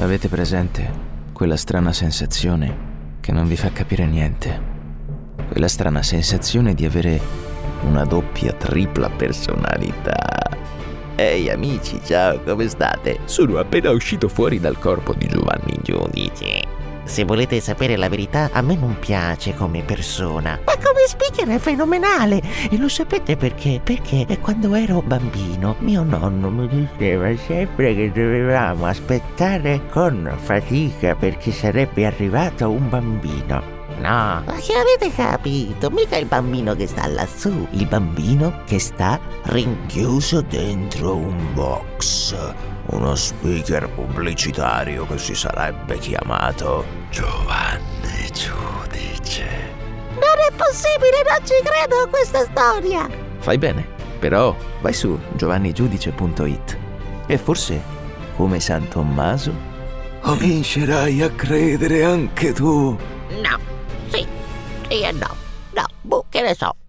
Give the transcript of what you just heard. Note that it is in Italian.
Avete presente quella strana sensazione che non vi fa capire niente? Quella strana sensazione di avere una doppia, tripla personalità. Ehi amici, ciao, come state? Sono appena uscito fuori dal corpo di Giovanni Giudice. Se volete sapere la verità, a me non piace come persona, ma come speaker è fenomenale. E lo sapete perché? Perché quando ero bambino mio nonno mi diceva sempre che dovevamo aspettare con fatica perché sarebbe arrivato un bambino. No, ma che avete capito? Mica il bambino che sta lassù, il bambino che sta rinchiuso dentro un box. Uno speaker pubblicitario che si sarebbe chiamato Giovanni Giudice. Non è possibile, non ci credo a questa storia. Fai bene, però vai su giovannigiudice.it e forse, come San Tommaso, comincerai a credere anche tu. No, sì e no, che ne so.